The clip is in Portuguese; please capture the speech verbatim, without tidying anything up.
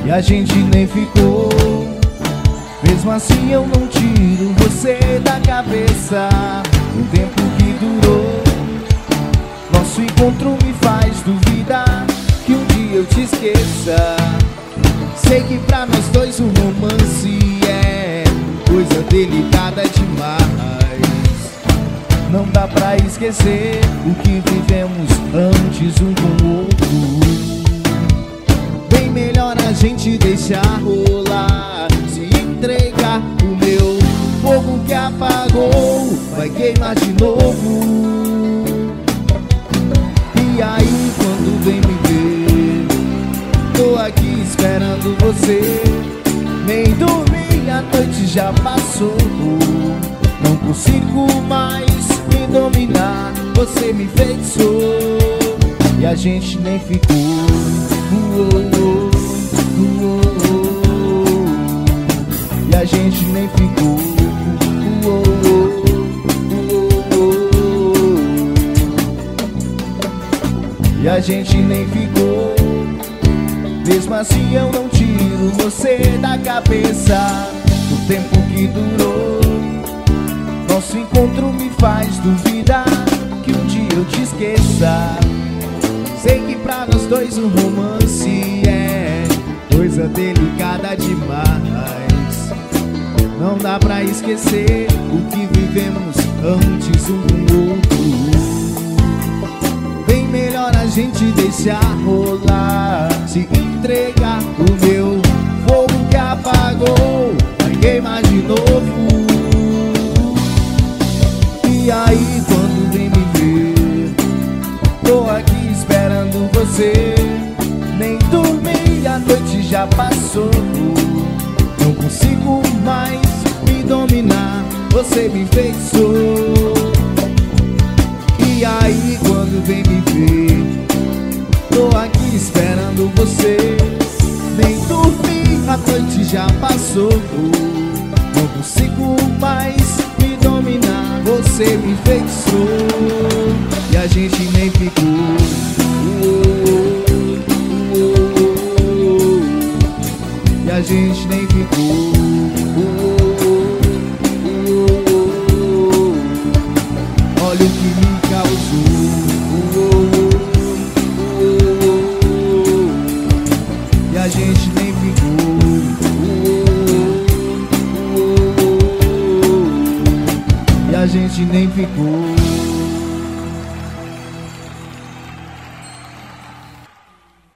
e a gente nem ficou. Mesmo assim eu não tiro você da cabeça. O tempo que durou, nosso encontro me faz duvidar que um dia eu te esqueça. Sei que pra nós dois o romance é coisa delicada demais. Não dá pra esquecer o que vivemos antes um com o outro. Bem melhor a gente deixar rolar, se entregar. O meu fogo que apagou vai queimar de novo. E aí quando vem me ver, tô aqui esperando você. Nem dormi, a noite já passou. Não consigo mais me dominar, você me enfeitiçou e a gente nem ficou. Uou, uou, uou, e a gente nem ficou. Uou, uou, uou, e a gente nem ficou. Mesmo assim eu não tiro você da cabeça. O tempo que durou, nosso encontro me faz duvidar que um dia eu te esqueça. Sei que pra nós dois o romance é coisa delicada demais. Não dá pra esquecer o que vivemos antes um com o outro. Bem melhor a gente deixar rolar, se entregar. O meu fogo que apagou vai queimar de novo. E aí quando vem me ver, tô aqui esperando você. Nem dormi, a noite já passou. Não consigo mais me dominar, você me enfeitiçou. E aí quando vem me ver, tô aqui esperando você. Nem dormi, a noite já passou. Não consigo mais me dominar, você me enfeitiçou e a gente nem ficou. Uou, uou, uou, e a gente nem ficou. Uou, uou, uou, olha o que me causou. Uou, uou, uou, e a gente nem ficou. A gente nem ficou.